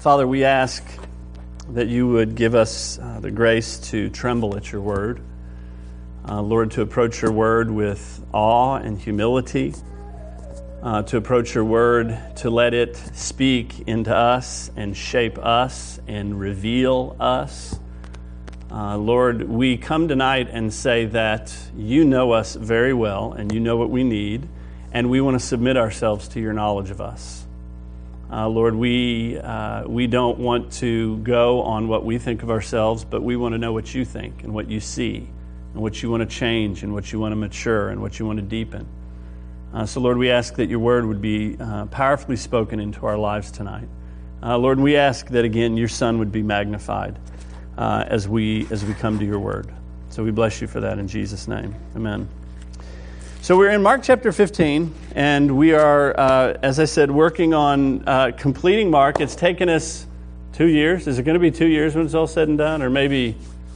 Father, we ask that you would give us the grace to tremble at your word. Lord, to approach your word with awe and humility, to approach your word, to let it speak into us and shape us and reveal us. Lord, we come tonight and say that you know us very well and you know what we need, and we want to submit ourselves to your knowledge of us. Lord, we don't want to go on what we think of ourselves, but we want to know what you think and what you see and what you want to change and what you want to mature and what you want to deepen. So, Lord, we ask that your word would be powerfully spoken into our lives tonight. Lord, we ask that, again, your Son would be magnified as we come to your word. So we bless you for that in Jesus' name. Amen. So we're in Mark chapter 15, and we are, as I said, working on completing Mark. It's taken us 2 years. Is it going to be 2 years when it's all said and done? Or maybe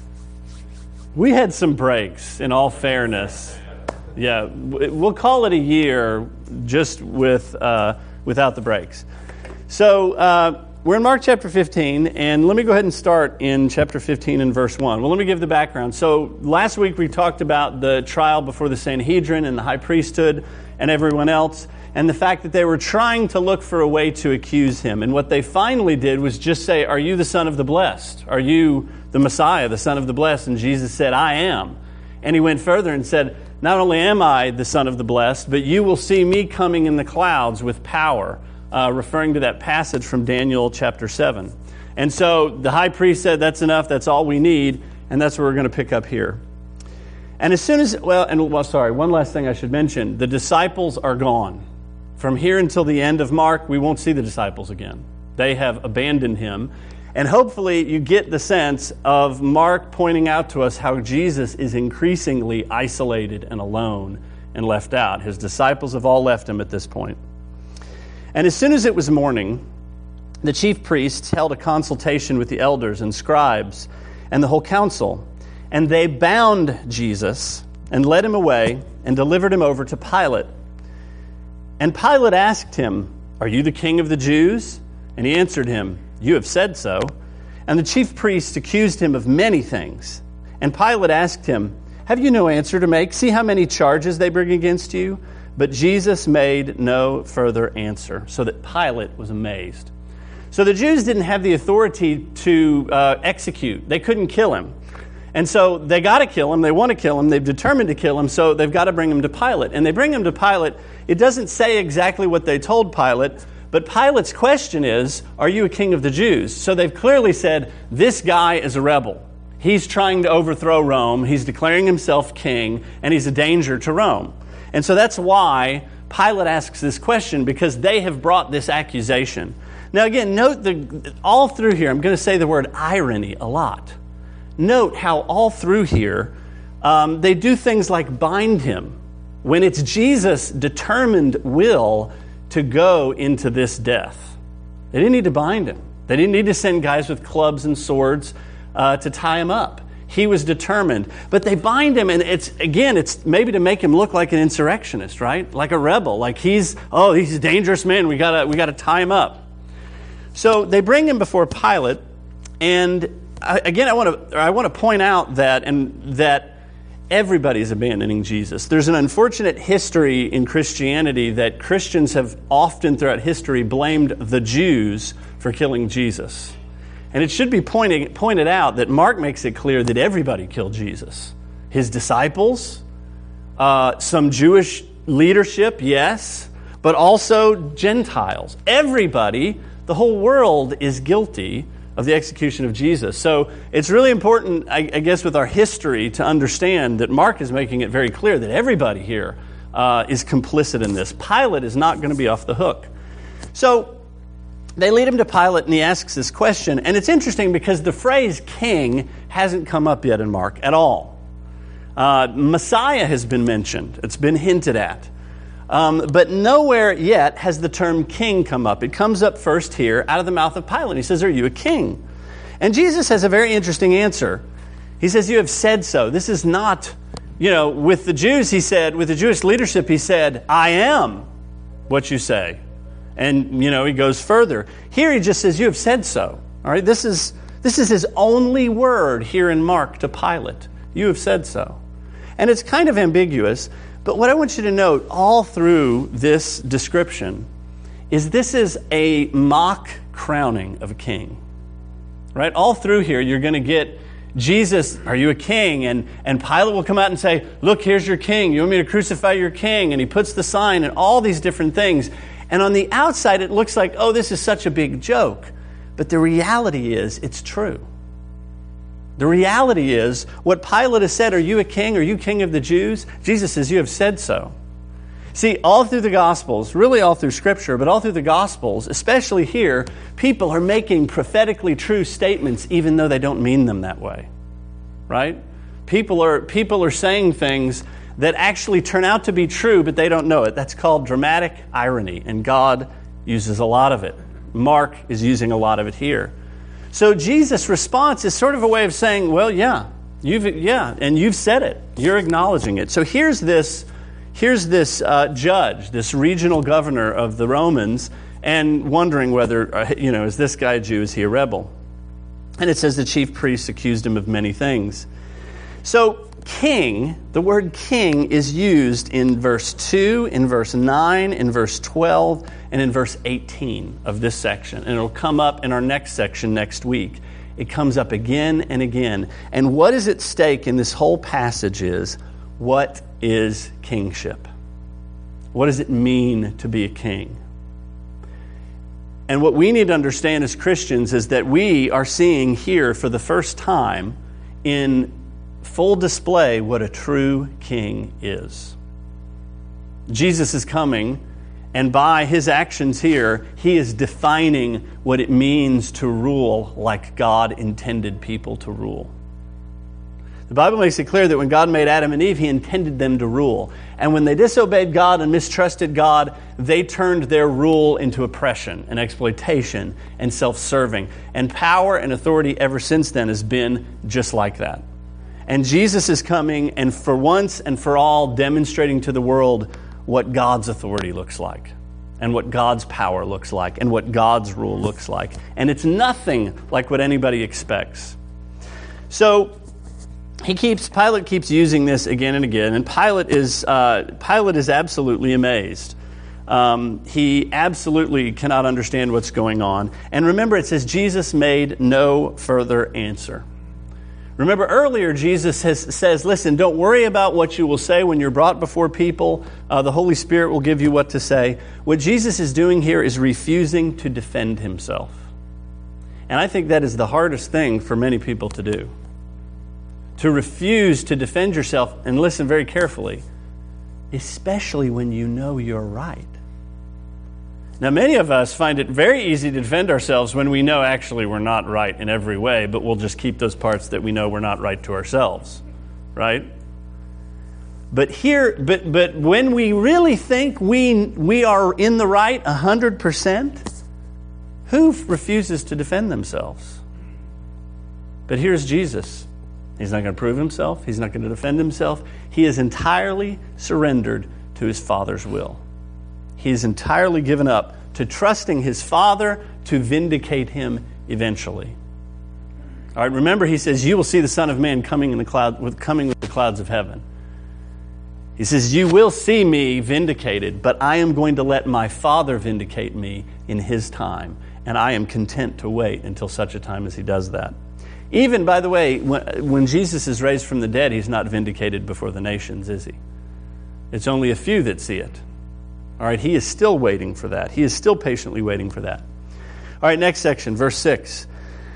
we had some breaks, in all fairness. Yeah, we'll call it a year just without the breaks. So we're in Mark chapter 15, and let me go ahead and start in chapter 15 and verse 1. Well, let me give the background. So last week we talked about the trial before the Sanhedrin and the high priesthood and everyone else, and the fact that they were trying to look for a way to accuse him. And what they finally did was just say, "Are you the Son of the Blessed? Are you the Messiah, the Son of the Blessed?" And Jesus said, "I am." And he went further and said, "Not only am I the Son of the Blessed, but you will see me coming in the clouds with power," referring to that passage from Daniel chapter 7. And so the high priest said, "That's enough, that's all we need," and that's what we're going to pick up here. And as soon as, one last thing I should mention, the disciples are gone. From here until the end of Mark, we won't see the disciples again. They have abandoned him. And hopefully you get the sense of Mark pointing out to us how Jesus is increasingly isolated and alone and left out. His disciples have all left him at this point. And as soon as it was morning, the chief priests held a consultation with the elders and scribes and the whole council, and they bound Jesus and led him away and delivered him over to Pilate. And Pilate asked him, "Are you the king of the Jews?" And he answered him, "You have said so." And the chief priests accused him of many things. And Pilate asked him, "Have you no answer to make? See how many charges they bring against you?" But Jesus made no further answer, so that Pilate was amazed. So the Jews didn't have the authority to execute. They couldn't kill him. And so they got to kill him. They want to kill him. They've determined to kill him, so they've got to bring him to Pilate. And they bring him to Pilate. It doesn't say exactly what they told Pilate, but Pilate's question is, "Are you a king of the Jews?" So they've clearly said, this guy is a rebel. He's trying to overthrow Rome. He's declaring himself king, and he's a danger to Rome. And so that's why Pilate asks this question, because they have brought this accusation. Now again, note all through here, I'm going to say the word irony a lot. Note how all through here, they do things like bind him, when it's Jesus' determined will to go into this death. They didn't need to bind him. They didn't need to send guys with clubs and swords to tie him up. He was determined. But they bind him, and it's maybe to make him look like an insurrectionist, right? Like a rebel. Like he's a dangerous man. We gotta tie him up. So they bring him before Pilate, and again, I want to point out that everybody's abandoning Jesus. There's an unfortunate history in Christianity that Christians have often throughout history blamed the Jews for killing Jesus. And it should be pointed out that Mark makes it clear that everybody killed Jesus. His disciples, some Jewish leadership, yes, but also Gentiles. Everybody, the whole world is guilty of the execution of Jesus. So it's really important, I guess, with our history to understand that Mark is making it very clear that everybody here is complicit in this. Pilate is not going to be off the hook. So they lead him to Pilate, and he asks this question. And it's interesting because the phrase king hasn't come up yet in Mark at all. Messiah has been mentioned. It's been hinted at. But nowhere yet has the term king come up. It comes up first here out of the mouth of Pilate. He says, "Are you a king?" And Jesus has a very interesting answer. He says, "You have said so." This is not, with the Jews, he said, with the Jewish leadership, he said, "I am what you say." And, he goes further. Here he just says, you have said so. All right, this is his only word here in Mark to Pilate. You have said so. And it's kind of ambiguous, but what I want you to note all through this description is this is a mock crowning of a king. Right? All through here, you're going to get Jesus, are you a king? And Pilate will come out and say, look, here's your king. You want me to crucify your king? And he puts the sign and all these different things. And on the outside, it looks like, oh, this is such a big joke. But the reality is, it's true. The reality is, what Pilate has said, are you a king? Are you king of the Jews? Jesus says, you have said so. See, all through the Gospels, really all through Scripture, but all through the Gospels, especially here, people are making prophetically true statements even though they don't mean them that way, right? People are saying things that actually turn out to be true, but they don't know it. That's called dramatic irony, and God uses a lot of it. Mark is using a lot of it here. So Jesus' response is sort of a way of saying, well, and you've said it. You're acknowledging it. So here's this judge, this regional governor of the Romans, and wondering whether, is this guy a Jew? Is he a rebel? And it says the chief priests accused him of many things. So king, the word king is used in verse 2, in verse 9, in verse 12, and in verse 18 of this section. And it'll come up in our next section next week. It comes up again and again. And what is at stake in this whole passage is, what is kingship? What does it mean to be a king? And what we need to understand as Christians is that we are seeing here for the first time in full display what a true king is. Jesus is coming, and by his actions here, he is defining what it means to rule like God intended people to rule. The Bible makes it clear that when God made Adam and Eve, he intended them to rule. And when they disobeyed God and mistrusted God, they turned their rule into oppression and exploitation and self-serving. And power and authority ever since then has been just like that. And Jesus is coming and for once and for all demonstrating to the world what God's authority looks like and what God's power looks like and what God's rule looks like. And it's nothing like what anybody expects. So Pilate keeps using this again and again, and Pilate is absolutely amazed. He absolutely cannot understand what's going on. And remember, it says Jesus made no further answer. Remember earlier, Jesus says, listen, don't worry about what you will say when you're brought before people. The Holy Spirit will give you what to say. What Jesus is doing here is refusing to defend himself. And I think that is the hardest thing for many people to do. To refuse to defend yourself, and listen very carefully, especially when you know you're right. Now, many of us find it very easy to defend ourselves when we know actually we're not right in every way, but we'll just keep those parts that we know we're not right to ourselves, right? But when we really think we are in the right 100%, who refuses to defend themselves? But here's Jesus. He's not going to prove himself. He's not going to defend himself. He is entirely surrendered to his Father's will. He is entirely given up to trusting his Father to vindicate him eventually. All right, remember he says, you will see the Son of Man coming with the clouds of heaven. He says, you will see me vindicated, but I am going to let my Father vindicate me in his time, and I am content to wait until such a time as he does that. Even, by the way, when Jesus is raised from the dead, he's not vindicated before the nations, is he? It's only a few that see it. All right, he is still waiting for that. He is still patiently waiting for that. All right, next section, verse 6.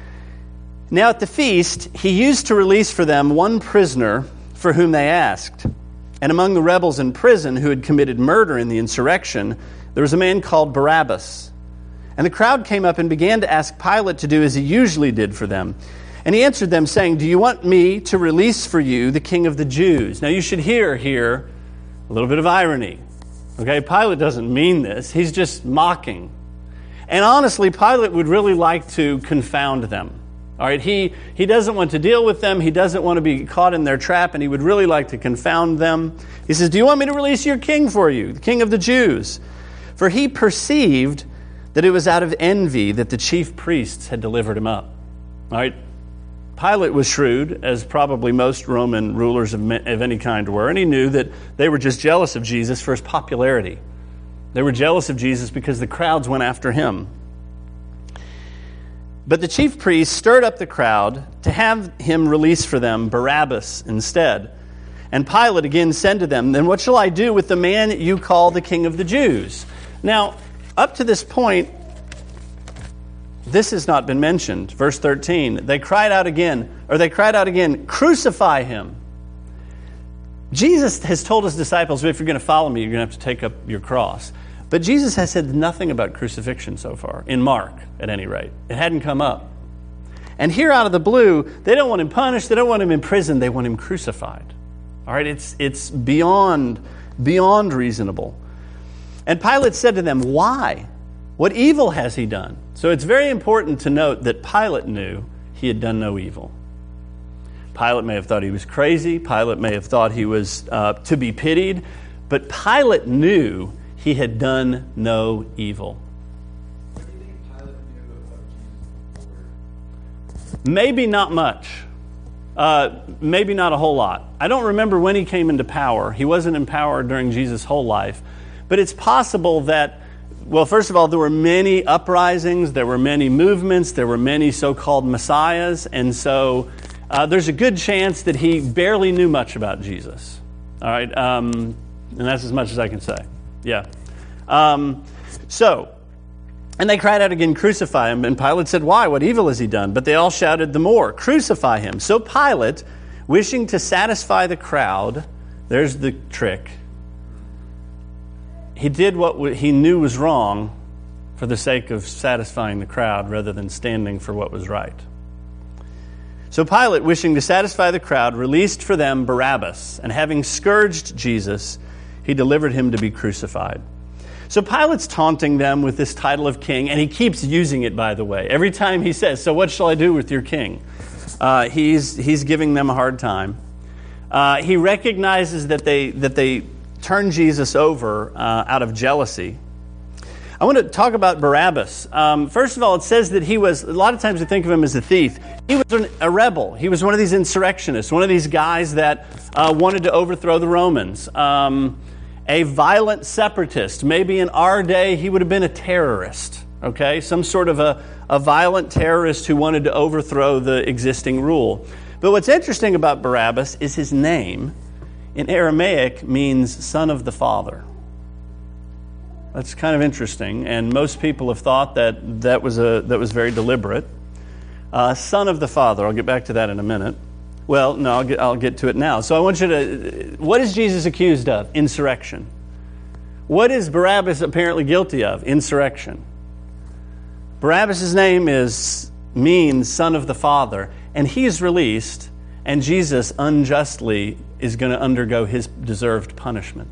Now at the feast, he used to release for them one prisoner for whom they asked. And among the rebels in prison who had committed murder in the insurrection, there was a man called Barabbas. And the crowd came up and began to ask Pilate to do as he usually did for them. And he answered them, saying, do you want me to release for you the King of the Jews? Now you should hear here a little bit of irony. Okay, Pilate doesn't mean this. He's just mocking. And honestly, Pilate would really like to confound them. All right, he doesn't want to deal with them. He doesn't want to be caught in their trap, and he would really like to confound them. He says, do you want me to release your king for you, the King of the Jews? For he perceived that it was out of envy that the chief priests had delivered him up. All right? Pilate was shrewd, as probably most Roman rulers of any kind were, and he knew that they were just jealous of Jesus for his popularity. They were jealous of Jesus because the crowds went after him. But the chief priests stirred up the crowd to have him release for them Barabbas instead. And Pilate again said to them, "Then what shall I do with the man you call the King of the Jews?" Now, up to this point, this has not been mentioned. Verse 13, they cried out again, "Crucify him." Jesus has told his disciples, if you're going to follow me, you're going to have to take up your cross. But Jesus has said nothing about crucifixion so far, in Mark, at any rate. It hadn't come up. And here out of the blue, they don't want him punished, they don't want him in prison, they want him crucified. All right, it's beyond reasonable. And Pilate said to them, "Why? What evil has he done?" So it's very important to note that Pilate knew he had done no evil. Pilate may have thought he was crazy. Pilate may have thought he was to be pitied. But Pilate knew he had done no evil. What do you think Pilate knew about Jesus before? Maybe not much. Maybe not a whole lot. I don't remember when he came into power. He wasn't in power during Jesus' whole life. But it's possible that, well, first of all, there were many uprisings, there were many movements, there were many so-called messiahs, and so there's a good chance that he barely knew much about Jesus. All right, and that's as much as I can say. Yeah. And they cried out again, "Crucify him." And Pilate said, "Why? What evil has he done?" But they all shouted the more, "Crucify him." So Pilate, wishing to satisfy the crowd, there's the trick, he did what he knew was wrong for the sake of satisfying the crowd rather than standing for what was right. So Pilate, wishing to satisfy the crowd, released for them Barabbas, and having scourged Jesus, he delivered him to be crucified. So Pilate's taunting them with this title of king, and he keeps using it, by the way. Every time he says, "So what shall I do with your king?" He's giving them a hard time. He recognizes that they turned Jesus over out of jealousy. I want to talk about Barabbas. First of all, it says that he was, a lot of times we think of him as a thief. He was a rebel. He was one of these insurrectionists, one of these guys that wanted to overthrow the Romans. A violent separatist. Maybe in our day, he would have been a terrorist, okay? Some sort of a violent terrorist who wanted to overthrow the existing rule. But what's interesting about Barabbas is his name in Aramaic means son of the father. That's kind of interesting, and most people have thought that was very deliberate. Son of the father. I'll get back to that in a minute. Well, no, I'll get to it now. So I want you to, what is Jesus accused of? Insurrection. What is Barabbas apparently guilty of? Insurrection. Barabbas' name means son of the father, and he is released, and Jesus unjustly is going to undergo his deserved punishment.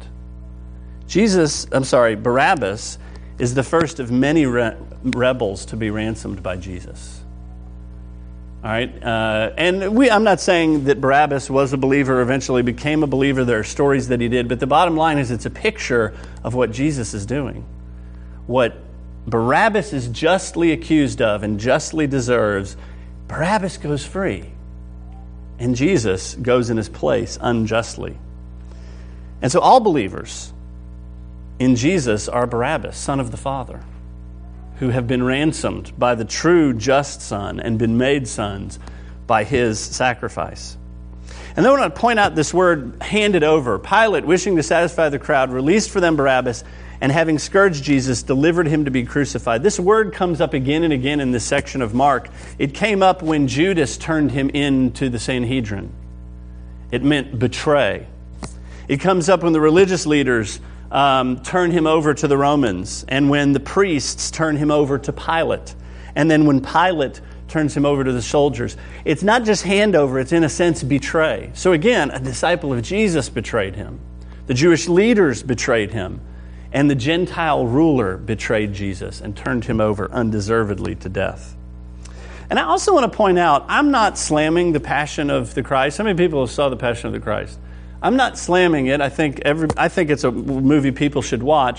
Barabbas is the first of many rebels to be ransomed by Jesus. All right, I'm not saying that Barabbas was a believer, eventually became a believer. There are stories that he did, but the bottom line is it's a picture of what Jesus is doing. What Barabbas is justly accused of and justly deserves, Barabbas goes free, and Jesus goes in his place unjustly. And so all believers in Jesus are Barabbas, son of the Father, who have been ransomed by the true just Son and been made sons by his sacrifice. And then I want to point out this word, handed over. Pilate, wishing to satisfy the crowd, released for them Barabbas, and having scourged Jesus, delivered him to be crucified. This word comes up again and again in this section of Mark. It came up when Judas turned him into the Sanhedrin. It meant betray. It comes up when the religious leaders turn him over to the Romans, and when the priests turn him over to Pilate, and then when Pilate turns him over to the soldiers. It's not just handover, it's in a sense betray. So again, a disciple of Jesus betrayed him. The Jewish leaders betrayed him, and the Gentile ruler betrayed Jesus and turned him over undeservedly to death. And I also want to point out, I'm not slamming the Passion of the Christ. How many people saw the Passion of the Christ? I'm not slamming it. I think it's a movie people should watch.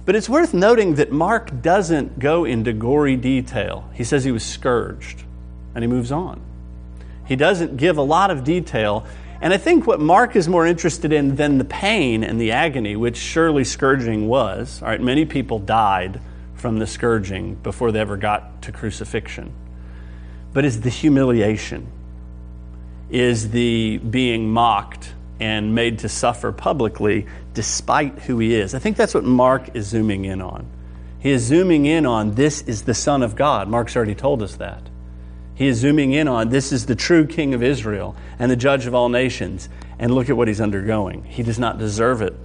But it's worth noting that Mark doesn't go into gory detail. He says he was scourged, and he moves on. He doesn't give a lot of detail. And I think what Mark is more interested in than the pain and the agony, which surely scourging was. All right, many people died from the scourging before they ever got to crucifixion. But is the humiliation, is the being mocked and made to suffer publicly despite who he is. I think that's what Mark is zooming in on. He is zooming in on, this is the Son of God. Mark's already told us that. He is zooming in on, this is the true King of Israel and the Judge of all nations. And look at what he's undergoing. He does not deserve it.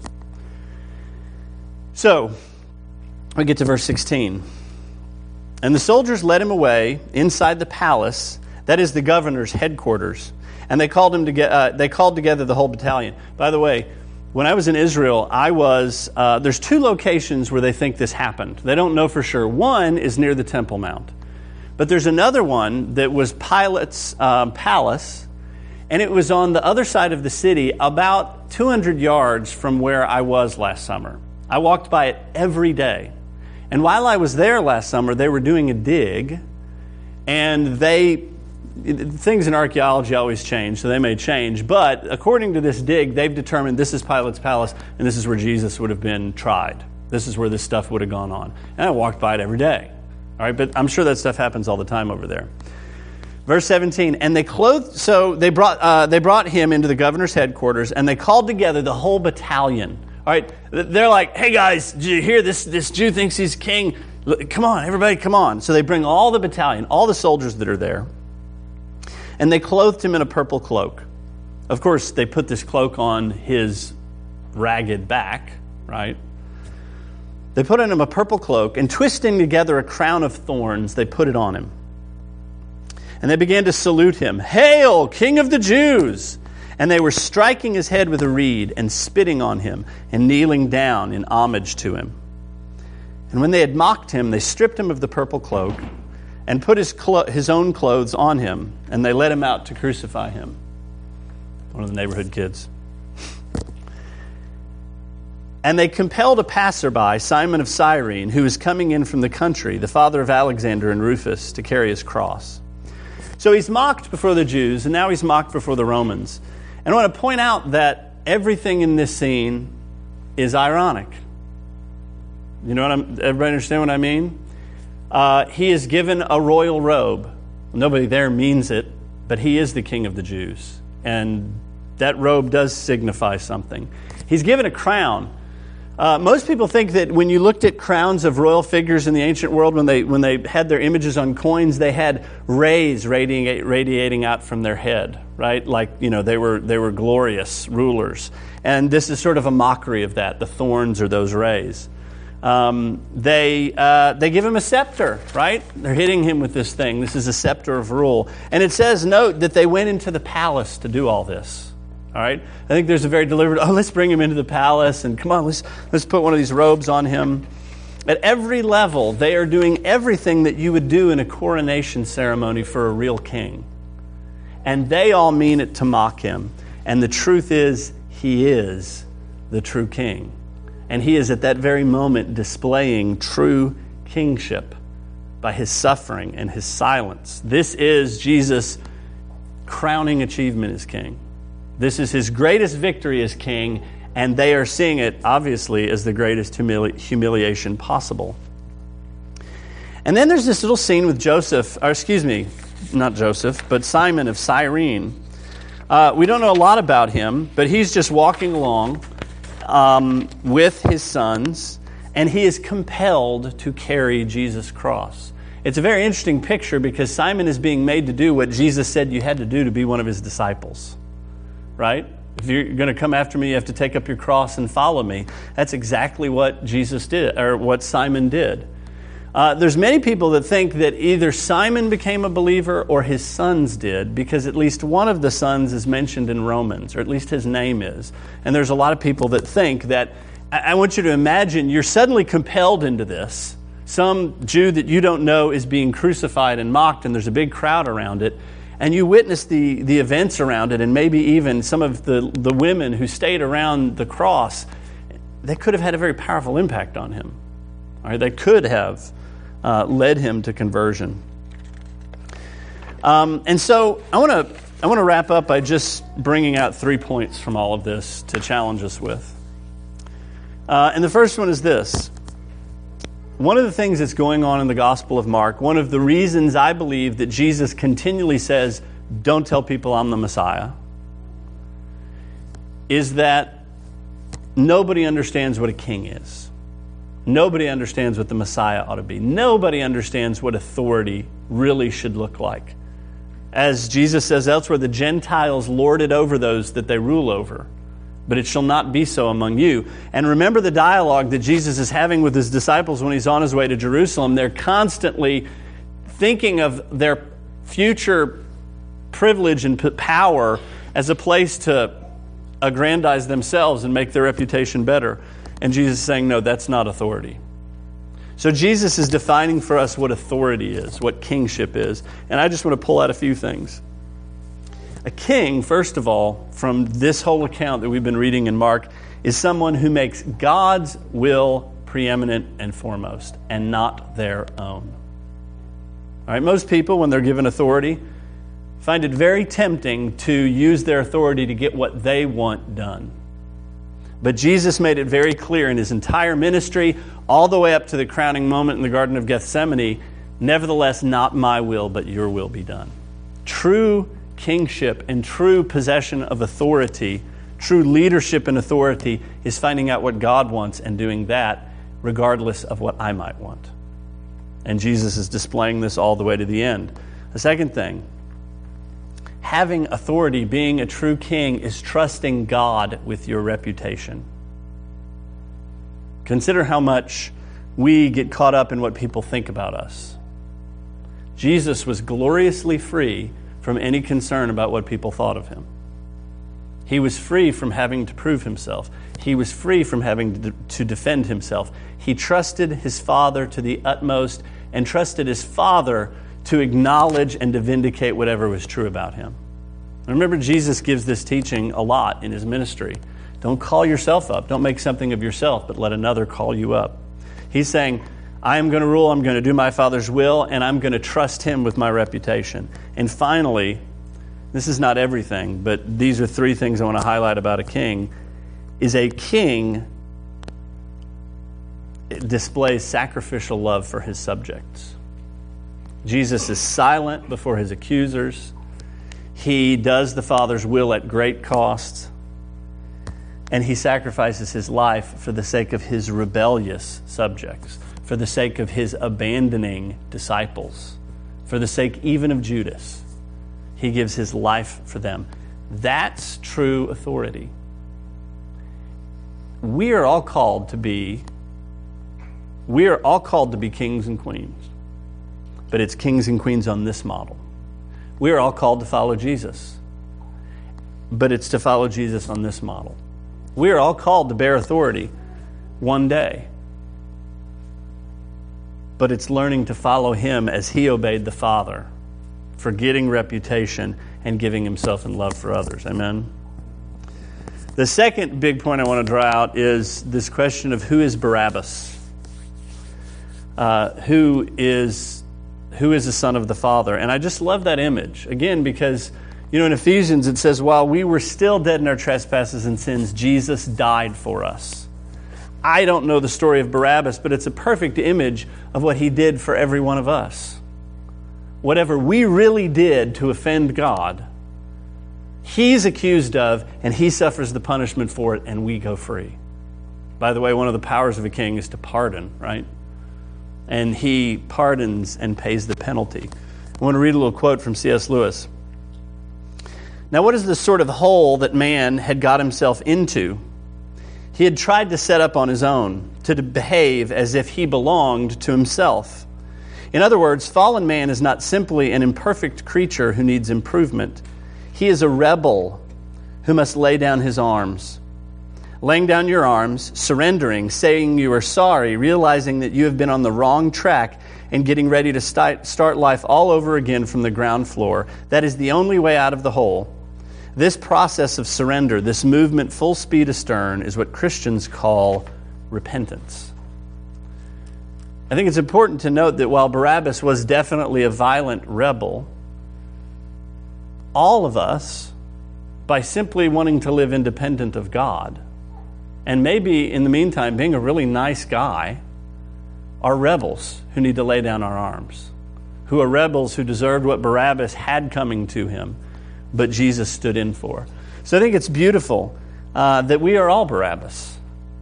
So, we get to verse 16. And the soldiers led him away inside the palace, that is the governor's headquarters. And they called together the whole battalion. By the way, when I was in Israel, there's 2 locations where they think this happened. They don't know for sure. One is near the Temple Mount. But there's another one that was Pilate's palace, and it was on the other side of the city, about 200 yards from where I was last summer. I walked by it every day. And while I was there last summer, they were doing a dig, and things in archaeology always change, so they may change. But according to this dig, they've determined this is Pilate's palace, and this is where Jesus would have been tried. This is where this stuff would have gone on. And I walked by it every day. All right, but I'm sure that stuff happens all the time over there. Verse 17, and they brought him into the governor's headquarters, and they called together the whole battalion. All right, they're like, hey guys, did you hear this Jew thinks he's king? Come on, everybody, come on. So they bring all the battalion, all the soldiers that are there, and they clothed him in a purple cloak. Of course, they put this cloak on his ragged back, right? They put on him a purple cloak, and twisting together a crown of thorns, they put it on him. And they began to salute him, "Hail, King of the Jews!" And they were striking his head with a reed and spitting on him and kneeling down in homage to him. And when they had mocked him, they stripped him of the purple cloak and put his own clothes on him, and they led him out to crucify him. One of the neighborhood kids. And they compelled a passerby, Simon of Cyrene, who was coming in from the country, the father of Alexander and Rufus, to carry his cross. So he's mocked before the Jews, and now he's mocked before the Romans. And I want to point out that everything in this scene is ironic. You know what everybody understand what I mean? He is given a royal robe. Nobody there means it, but he is the King of the Jews. And that robe does signify something. He's given a crown. Most people think that when you looked at crowns of royal figures in the ancient world, when they had their images on coins, they had rays radiating out from their head, right? Like, you know, they were glorious rulers. And this is sort of a mockery of that. The thorns are those rays. They give him a scepter, right? They're hitting him with this thing. This is a scepter of rule. And it says, note, that they went into the palace to do all this. All right? I think there's a very deliberate, let's bring him into the palace, and come on, let's put one of these robes on him. At every level, they are doing everything that you would do in a coronation ceremony for a real king. And they all mean it to mock him. And the truth is, he is the true king. And he is at that very moment displaying true kingship by his suffering and his silence. This is Jesus' crowning achievement as king. This is his greatest victory as king, and they are seeing it, obviously, as the greatest humiliation possible. And then there's this little scene with Simon of Cyrene. We don't know a lot about him, but he's just walking along with his sons, and he is compelled to carry Jesus' cross. It's a very interesting picture because Simon is being made to do what Jesus said you had to do to be one of his disciples. Right? If you're going to come after me, you have to take up your cross and follow me. That's exactly what Jesus did, or what Simon did. There's many people that think that either Simon became a believer or his sons did, because at least one of the sons is mentioned in Romans, or at least his name is. And there's a lot of people that think that, I want you to imagine, you're suddenly compelled into this. Some Jew that you don't know is being crucified and mocked, and there's a big crowd around it. And you witness the events around it, and maybe even some of the women who stayed around the cross, that could have had a very powerful impact on him. All right, that could have led him to conversion. And so I want to wrap up by just bringing out 3 points from all of this to challenge us with. And the first one is this. One of the things that's going on in the Gospel of Mark, one of the reasons I believe that Jesus continually says, don't tell people I'm the Messiah, is that nobody understands what a king is. Nobody understands what the Messiah ought to be. Nobody understands what authority really should look like. As Jesus says elsewhere, the Gentiles lord it over those that they rule over, but it shall not be so among you. And remember the dialogue that Jesus is having with his disciples when he's on his way to Jerusalem. They're constantly thinking of their future privilege and power as a place to aggrandize themselves and make their reputation better. And Jesus is saying, no, that's not authority. So Jesus is defining for us what authority is, what kingship is. And I just want to pull out a few things. A king, first of all, from this whole account that we've been reading in Mark, is someone who makes God's will preeminent and foremost, and not their own. All right, most people, when they're given authority, find it very tempting to use their authority to get what they want done. But Jesus made it very clear in his entire ministry, all the way up to the crowning moment in the Garden of Gethsemane, nevertheless, not my will, but your will be done. True kingship and true possession of authority, true leadership and authority, is finding out what God wants and doing that regardless of what I might want. And Jesus is displaying this all the way to the end. The second thing, having authority, being a true king, is trusting God with your reputation. Consider how much we get caught up in what people think about us. Jesus was gloriously free from any concern about what people thought of him. He was free from having to prove himself. He was free from having to defend himself. He trusted his Father to the utmost and trusted his Father to acknowledge and to vindicate whatever was true about him. And remember, Jesus gives this teaching a lot in his ministry. Don't call yourself up. Don't make something of yourself, but let another call you up. He's saying, I am going to rule, I'm going to do my Father's will, and I'm going to trust him with my reputation. And finally, this is not everything, but these are 3 things I want to highlight about a king, is a king displays sacrificial love for his subjects. Jesus is silent before his accusers. He does the Father's will at great cost. And he sacrifices his life for the sake of his rebellious subjects, for the sake of his abandoning disciples, for the sake even of Judas. He gives his life for them. That's true authority. We are all called to be kings and queens. But it's kings and queens on this model. We are all called to follow Jesus. But it's to follow Jesus on this model. We are all called to bear authority one day. But it's learning to follow him as he obeyed the Father, forgetting reputation and giving himself in love for others. Amen? The second big point I want to draw out is this question of who is Barabbas? Who is the son of the Father? And I just love that image. Again, because, in Ephesians it says, while we were still dead in our trespasses and sins, Jesus died for us. I don't know the story of Barabbas, but it's a perfect image of what he did for every one of us. Whatever we really did to offend God, he's accused of, and he suffers the punishment for it, and we go free. By the way, one of the powers of a king is to pardon, right? And he pardons and pays the penalty. I want to read a little quote from C.S. Lewis. Now, what is the sort of hole that man had got himself into? He had tried to set up on his own, to behave as if he belonged to himself. In other words, fallen man is not simply an imperfect creature who needs improvement. He is a rebel who must lay down his arms. Laying down your arms, surrendering, saying you are sorry, realizing that you have been on the wrong track, and getting ready to start life all over again from the ground floor. That is the only way out of the hole. This process of surrender, this movement full speed astern, is what Christians call repentance. I think it's important to note that while Barabbas was definitely a violent rebel, all of us, by simply wanting to live independent of God, and maybe in the meantime being a really nice guy, are rebels who need to lay down our arms, who are rebels who deserved what Barabbas had coming to him, but Jesus stood in for. So I think it's beautiful that we are all Barabbas.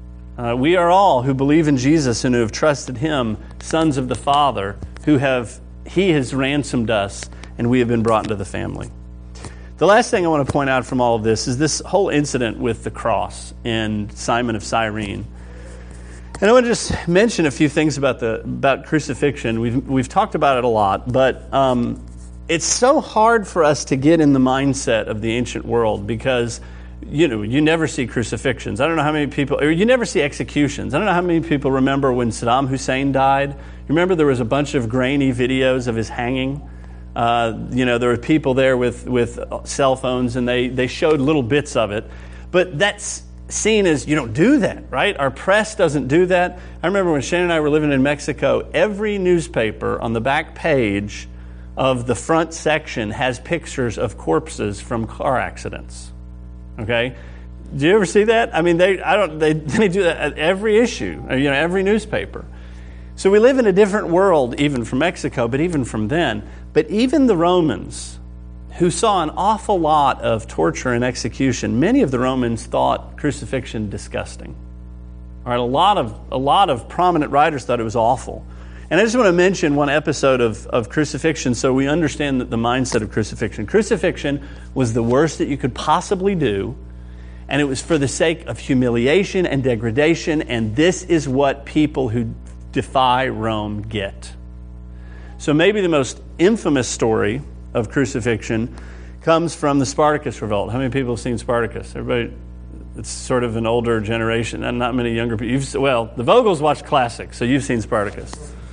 We are all who believe in Jesus and who have trusted him, sons of the Father, he has ransomed us, and we have been brought into the family. The last thing I want to point out from all of this is this whole incident with the cross and Simon of Cyrene. And I want to just mention a few things about crucifixion. We've talked about it a lot, but it's so hard for us to get in the mindset of the ancient world because you never see crucifixions. I don't know how many people, or you never see executions. I don't know how many people remember when Saddam Hussein died. You remember there was a bunch of grainy videos of his hanging. There were people there with cell phones, and they showed little bits of it. But that's seen as, you don't do that, right? Our press doesn't do that. I remember when Shane and I were living in Mexico, every newspaper on the back page of the front section has pictures of corpses from car accidents. Okay? Do you ever see that? I mean, they do that at every issue, every newspaper. So we live in a different world, even from Mexico, but even from then. But even the Romans, who saw an awful lot of torture and execution, many of the Romans thought crucifixion disgusting. All right, a lot of prominent writers thought it was awful. And I just want to mention one episode of crucifixion so we understand the mindset of crucifixion. Crucifixion was the worst that you could possibly do, and it was for the sake of humiliation and degradation, and this is what people who defy Rome get. So maybe the most infamous story of crucifixion comes from the Spartacus revolt. How many people have seen Spartacus? Everybody, it's sort of an older generation, and not many younger people. The Vogels watch classics, so you've seen Spartacus.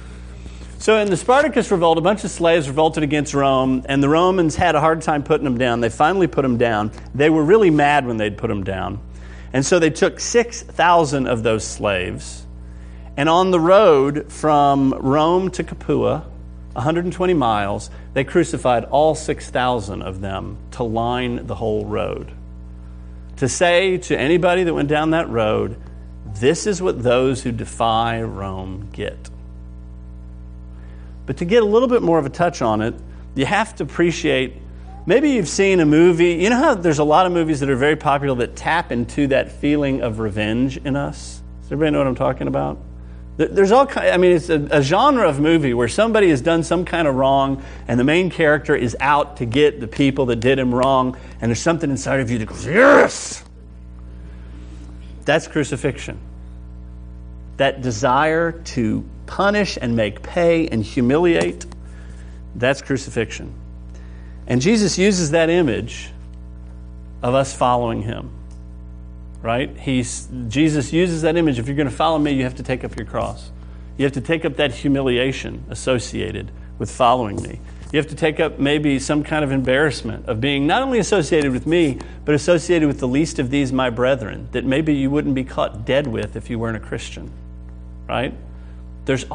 So in the Spartacus revolt, a bunch of slaves revolted against Rome, and the Romans had a hard time putting them down. They finally put them down. They were really mad when they'd put them down. And so they took 6,000 of those slaves, and on the road from Rome to Capua, 120 miles, they crucified all 6,000 of them to line the whole road. To say to anybody that went down that road, this is what those who defy Rome get. But to get a little bit more of a touch on it, you have to appreciate, maybe you've seen a movie. You know how there's a lot of movies that are very popular that tap into that feeling of revenge in us? Does everybody know what I'm talking about? There's all kind. I mean, it's a genre of movie where somebody has done some kind of wrong, and the main character is out to get the people that did him wrong, and there's something inside of you that goes, yes! That's crucifixion. That desire to punish and make pay and humiliate, that's crucifixion. And Jesus uses that image of us following him. Right? Jesus uses that image. If you're going to follow me, you have to take up your cross. You have to take up that humiliation associated with following me. You have to take up maybe some kind of embarrassment of being not only associated with me, but associated with the least of these, my brethren, that maybe you wouldn't be caught dead with if you weren't a Christian. Right? There's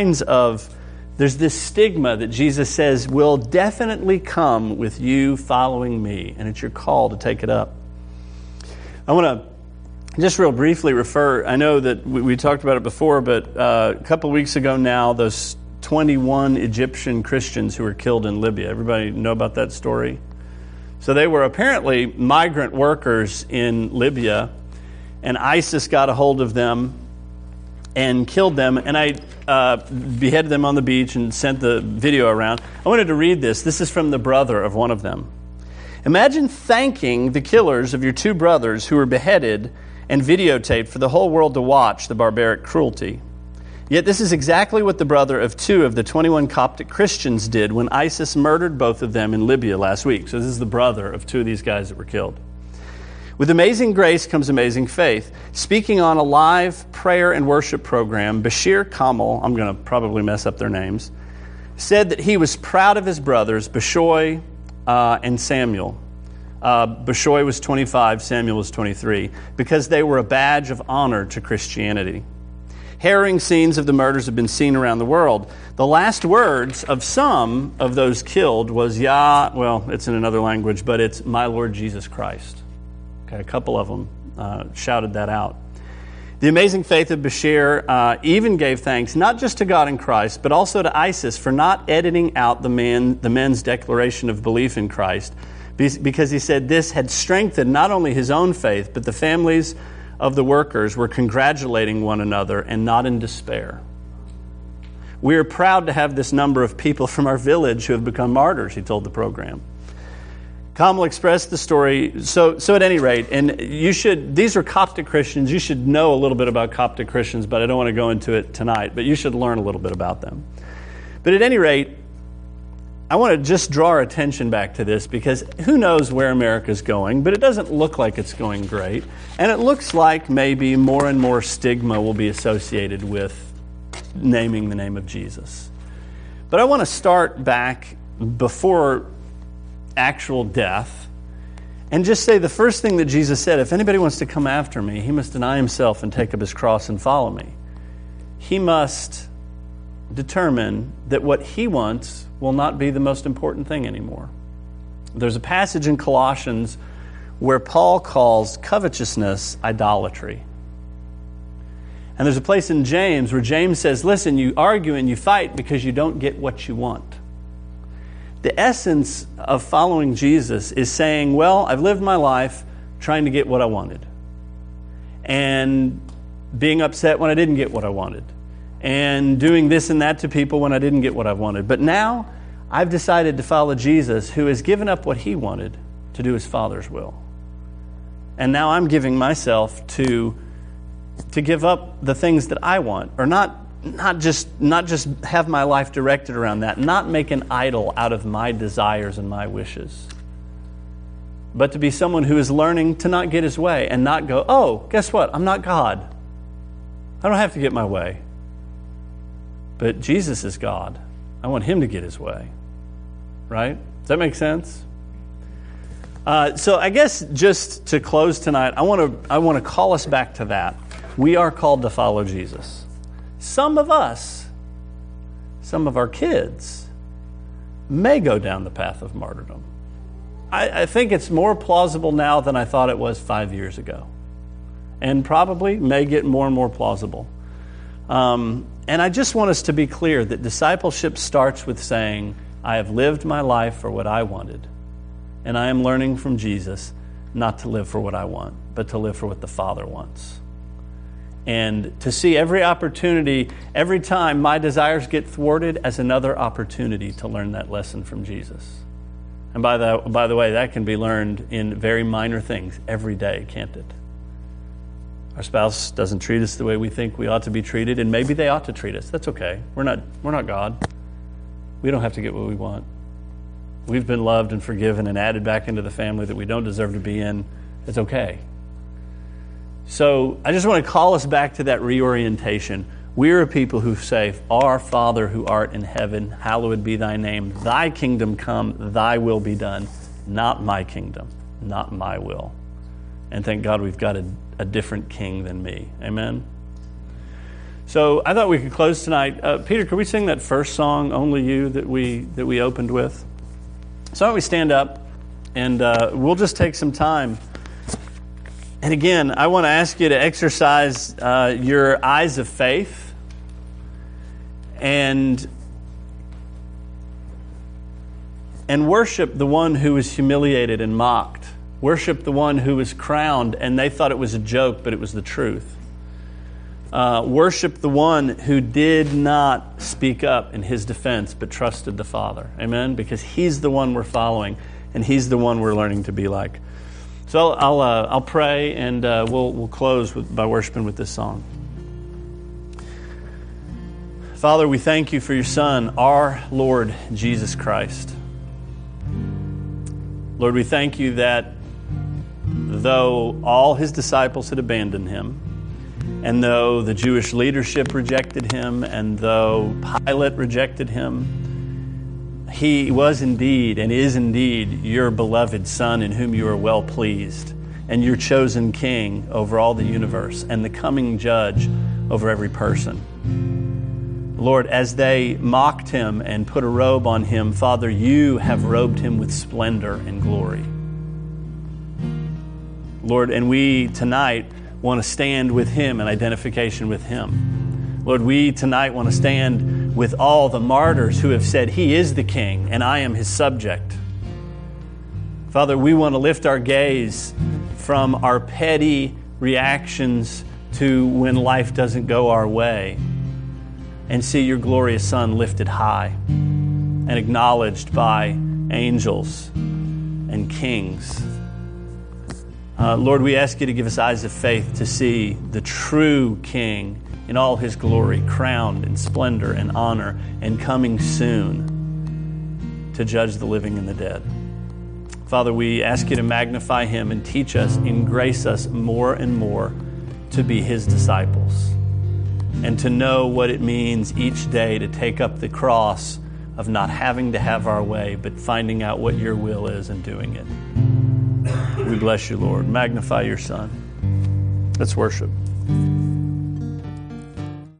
this stigma that Jesus says will definitely come with you following me, and it's your call to take it up. I want to just real briefly refer, I know that we talked about it before, but a couple of weeks ago now, those 21 Egyptian Christians who were killed in Libya. Everybody know about that story? So they were apparently migrant workers in Libya, and ISIS got a hold of them and killed them, and I beheaded them on the beach and sent the video around. I wanted to read this. This is from the brother of one of them. Imagine thanking the killers of your two brothers who were beheaded and videotaped for the whole world to watch the barbaric cruelty. Yet this is exactly what the brother of two of the 21 Coptic Christians did when ISIS murdered both of them in Libya last week. So this is the brother of two of these guys that were killed. With amazing grace comes amazing faith. Speaking on a live prayer and worship program, Bashir Kamal, I'm going to probably mess up their names, said that he was proud of his brothers, Bashoy and Samuel. Bashoy was 25, Samuel was 23, because they were a badge of honor to Christianity. Harrowing scenes of the murders have been seen around the world. The last words of some of those killed was, it's in another language, but it's my Lord Jesus Christ. Okay, a couple of them shouted that out. The amazing faith of Bashir even gave thanks not just to God in Christ, but also to ISIS for not editing out the men's declaration of belief in Christ, because he said this had strengthened not only his own faith, but the families of the workers were congratulating one another and not in despair. We are proud to have this number of people from our village who have become martyrs, he told the program. Kamal expressed the story, so at any rate, and these are Coptic Christians, you should know a little bit about Coptic Christians, but I don't want to go into it tonight, but you should learn a little bit about them. But at any rate, I want to just draw our attention back to this, because who knows where America's going, but it doesn't look like it's going great. And it looks like maybe more and more stigma will be associated with naming the name of Jesus. But I want to start back before actual death and just say the first thing that Jesus said, if anybody wants to come after me, he must deny himself and take up his cross and follow me. He must determine that what he wants will not be the most important thing anymore. There's a passage in Colossians where Paul calls covetousness idolatry. And there's a place in James where James says, listen, you argue and you fight because you don't get what you want. The essence of following Jesus is saying, well, I've lived my life trying to get what I wanted, and being upset when I didn't get what I wanted, and doing this and that to people when I didn't get what I wanted. But now I've decided to follow Jesus, who has given up what he wanted to do his Father's will. And now I'm giving myself to give up the things that I want, or not just have my life directed around that, not make an idol out of my desires and my wishes, but to be someone who is learning to not get his way and not go, oh, guess what? I'm not God. I don't have to get my way. But Jesus is God. I want him to get his way. Right? Does that make sense? So I guess just to close tonight, I want to call us back to that. We are called to follow Jesus. Some of us, some of our kids, may go down the path of martyrdom. I think it's more plausible now than I thought it was 5 years ago, and probably may get more and more plausible. And I just want us to be clear that discipleship starts with saying, I have lived my life for what I wanted, and I am learning from Jesus not to live for what I want, but to live for what the Father wants. And to see every opportunity, every time my desires get thwarted, as another opportunity to learn that lesson from Jesus. And by the way, that can be learned in very minor things every day, can't it? Our spouse doesn't treat us the way we think we ought to be treated, and maybe they ought to treat us. That's okay. We're not God. We don't have to get what we want. We've been loved and forgiven and added back into the family that we don't deserve to be in. It's okay. So I just want to call us back to that reorientation. We're a people who say, Our Father who art in heaven, hallowed be thy name. Thy kingdom come, thy will be done. Not my kingdom, not my will. And thank God we've got a different king than me. Amen? So I thought we could close tonight. Peter, could we sing that first song, Only You, that we opened with? So why don't we stand up, and we'll just take some time. And again, I want to ask you to exercise your eyes of faith and worship the one who was humiliated and mocked. Worship the one who was crowned, and they thought it was a joke, but it was the truth. Worship the one who did not speak up in his defense, but trusted the Father. Amen? Because he's the one we're following, and he's the one we're learning to be like. So I'll pray, and we'll close by worshiping with this song. Father, we thank you for your Son, our Lord Jesus Christ. Lord, we thank you that though all his disciples had abandoned him, and though the Jewish leadership rejected him, and though Pilate rejected him, he was indeed and is indeed your beloved Son in whom you are well pleased, and your chosen King over all the universe, and the coming Judge over every person. Lord, as they mocked him and put a robe on him, Father, you have robed him with splendor and glory. Lord, and we tonight want to stand with him in identification with him. Lord, we tonight want to stand with all the martyrs who have said, he is the king and I am his subject. Father, we want to lift our gaze from our petty reactions to when life doesn't go our way and see your glorious Son lifted high and acknowledged by angels and kings. Lord, we ask you to give us eyes of faith to see the true King in all his glory, crowned in splendor and honor, and coming soon to judge the living and the dead. Father, we ask you to magnify him and teach us and grace us more and more to be his disciples and to know what it means each day to take up the cross of not having to have our way, but finding out what your will is and doing it. We bless you, Lord. Magnify your Son. Let's worship.